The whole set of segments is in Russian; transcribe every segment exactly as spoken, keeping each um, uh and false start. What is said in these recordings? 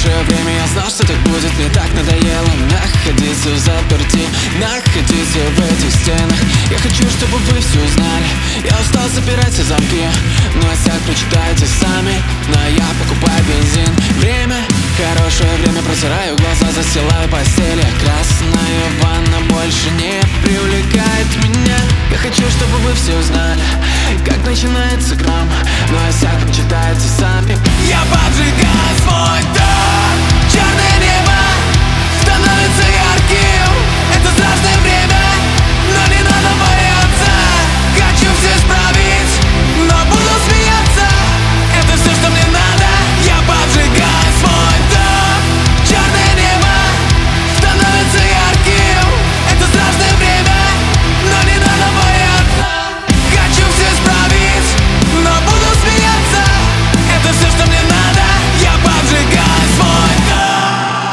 хорошее время, я знал, что так будет. Мне так надоело находиться в заперти, находиться в этих стенах. Я хочу, чтобы вы все узнали. Я устал запирать все замки, но осяк прочитайте сами. Но я покупаю бензин. Время, хорошее время, протираю глаза, застилаю постель. Красная ванна больше не привлекает меня. Я хочу, чтобы вы все узнали, как начинается грамм, но осяк прочитайте сами. Я поджигаю свой дом. Черное небо становится ярким. Это страшное время, но не надо бояться. Хочу все исправить, но буду смеяться. Это все, что мне надо. Я поджигаю свой дом. Черное небо становится ярким. Это страшное время, но не надо бояться. Хочу все исправить, но буду смеяться. Это все, что мне надо. Я поджигаю свой дом.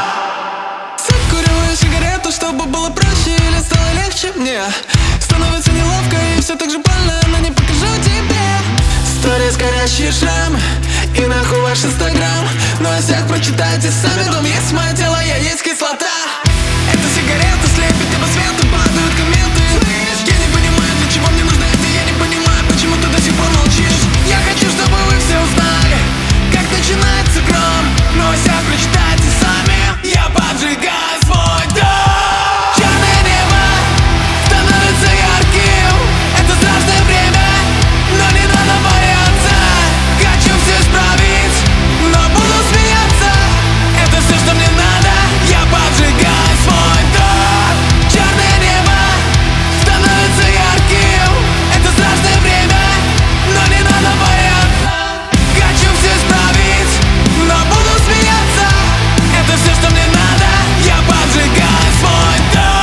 Закуриваю сигарету, чтобы было проще или стало легче мне. Становится неловко и все так же больно, но не покажу тебе. Сторис, горящие шрамы и нахуй ваш инстаграм. Но осяк прочитайте сами. Дом есть мое тело, я есть кислота. Эта сигарета слепит, и по свету падают комменты. Я не понимаю, для чего мне нужно это. Я не понимаю, почему ты до сих пор молчишь. Я хочу, чтобы вы все узнали, как начинается гром, но осяк прочитайте сами. Я поджигаю свой дом. Черное небо становится ярким. Это страшное время, но не надо бояться. Хочу все исправить, но буду смеяться. Это все, что мне надо. Я поджигаю свой дом. Черное небо становится ярким. Это страшное время, но не надо бояться. Хочу все исправить, но буду смеяться. Это все, что мне надо. Я поджигаю свой дом.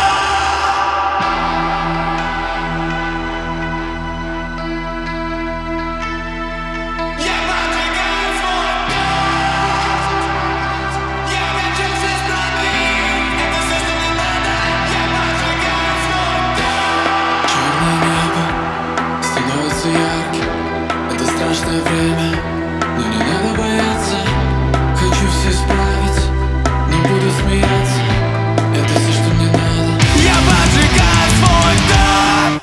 Я поджигаю свой дом. Я хочу все исправить. Это все, что мне надо. Я поджигаю свой дом. Черное небо становится ярким. Это страшное время, но не надо бояться. Хочу все исправить, но буду смеяться. Это все, что мне надо. Я поджигаю свой дом.